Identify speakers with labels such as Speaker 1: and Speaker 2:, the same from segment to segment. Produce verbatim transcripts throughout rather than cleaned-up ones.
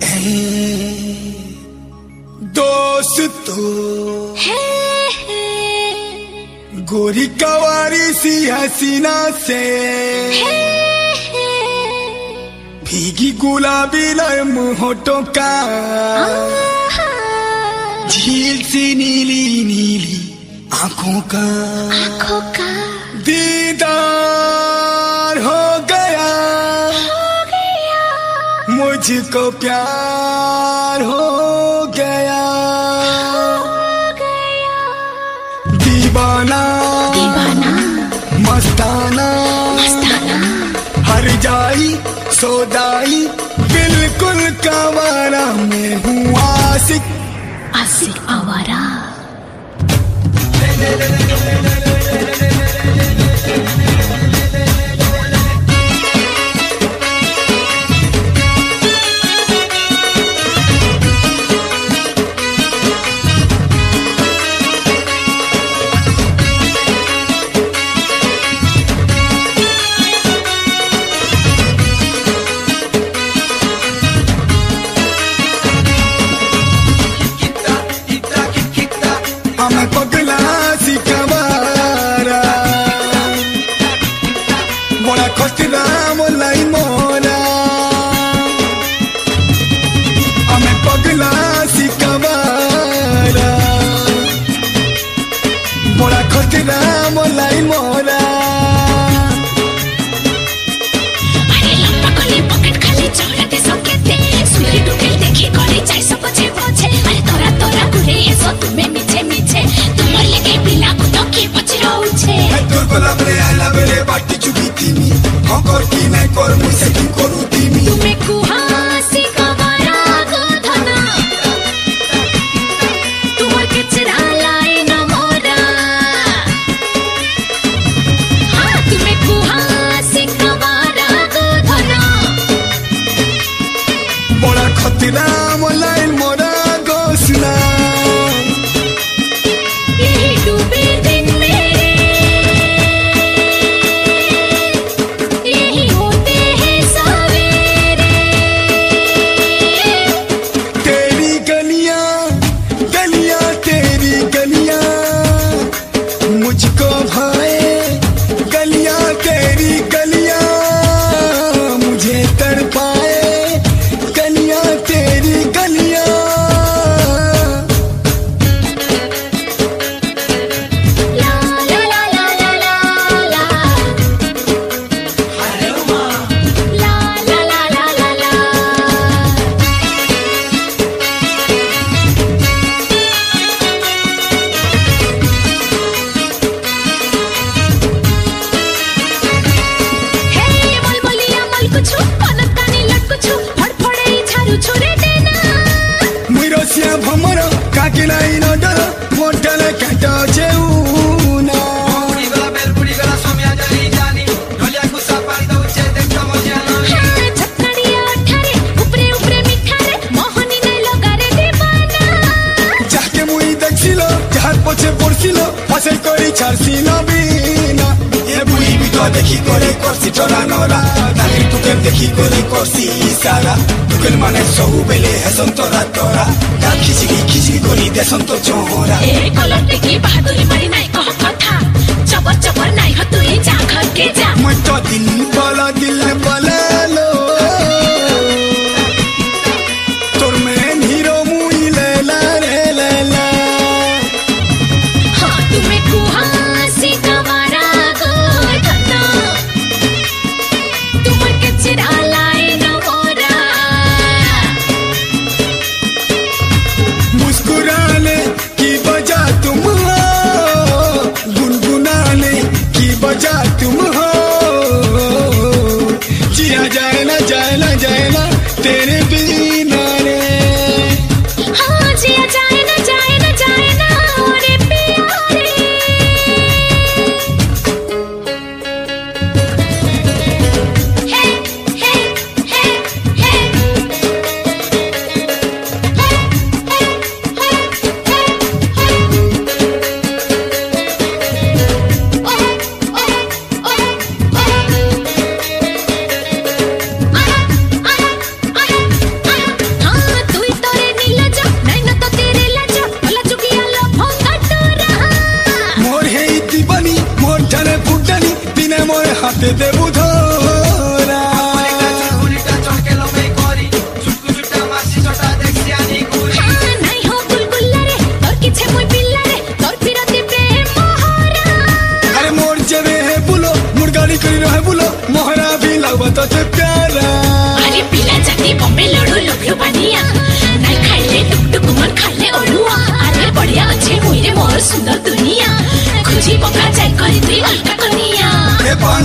Speaker 1: दोस्तों गोरी कवारी सी हसीना से भीगी गुलाबी नरम होठों का झील सी नीली नीली आंखों का
Speaker 2: आंखों का
Speaker 1: दीदार हो गया
Speaker 2: हो गया
Speaker 1: मुझको प्यार हो गया
Speaker 2: हो गया
Speaker 1: दीवाना
Speaker 2: दीवाना
Speaker 1: मस्ताना
Speaker 2: मस्ताना
Speaker 1: हर जाई सौदाई बिल्कुल कावारा मैं हूँ आशिक
Speaker 2: आशिक आवारा।
Speaker 1: हमें पगला सी कवारा मोला खतरा मोलाई मोरा हमें पगला सी कवारा मोला खतरा मोलाई मोरा
Speaker 2: अरे लंबा कोली पॉकेट खाली चौराते संकेते सुई डुकेल देखी कोली चाय सब बचे बचे अरे तोरा तोरा गुरे है सो तुम्हें मीठे मीठे तुमर लगे बिना कुतो के बच रहउछे
Speaker 1: तोर गोला बले आला बले बाटी चुकी तीमी हकर की नहीं कर मुझसे की करू तीमी
Speaker 2: तुम्हें कुहासी कवारा गोधना तुमर के चिरा लाई न मोरा हाँ तुम्हें कुहासी कवारा गोधना
Speaker 1: मोला खतरा मोलाई मोरा घोषणा
Speaker 2: यही डूबे दिन मेरे यही होते हैं सवेरे
Speaker 1: तेरी गलियां गलियां तेरी गलियां मुझको भाए गलियां तेरी गलियां मुझे तड़पाए गलियां तेरी गलियां
Speaker 2: ला ला ला ला ला ला ला ला ला ला ला ला ला हे मल मलिया मल कुछु पनत कानी लट कुछु फड़फड़े झारू छोरे देना
Speaker 1: मुइरोसिया भमर काकी नाही न डर मोटल काटा जेउना
Speaker 2: हाँ छतड़िया अठारे ऊपरे ऊपरे मिठा रे मोहनी नै लगा रे दीवाना
Speaker 1: जाके मुई देखिलो जहार पछे पड़सिलो फसे करी छाड़सिलो बिना ये बुई भी तो देखी करे करसी टरा नरा नानी तुके देखी करे करसी इशारा तुके माने सब बेले है संतरा तोरा या खिचड़ी खिचड़ी करी दे संतो चोरा
Speaker 2: ए कलटे की बहादुरी मारी नाई कह कथा चबर चबर नाई ह तुई जा घर के जा
Speaker 1: मैं तो दिल वाला दिल वाला लो तोर में हीरो मुई लेला रे लेला
Speaker 2: हाँ तुम्हें कुहासी कवारा गोधना तुमर के चिरा लाई न मोरा
Speaker 1: मुस्कुराने की वजह तुम हो गुनगुनाने की वजह तुम हो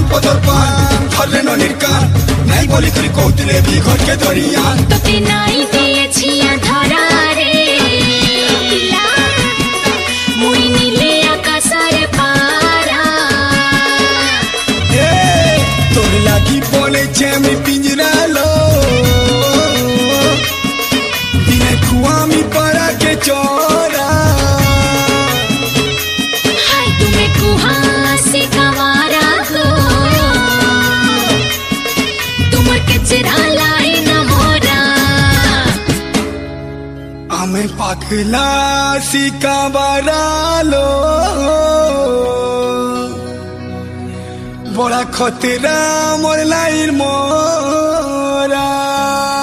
Speaker 1: पदर पान धरले न निर्कान नहीं बोली करी कहते भी घर के दरिया
Speaker 2: तोते नाई दिए छिया धरा रे पिला मुई नीले आकाशर पारा
Speaker 1: ए तोर लागी बोले छेमी पिंजरा लो दिने खुआमी पड़ा के चोरा
Speaker 2: हाय तुम्हें कुहासी गवारा हो तुमर के चिरा लाई न मोरा
Speaker 1: आमे पागला सिका बारालो बड़ा खतरा मोर लाइर मोरा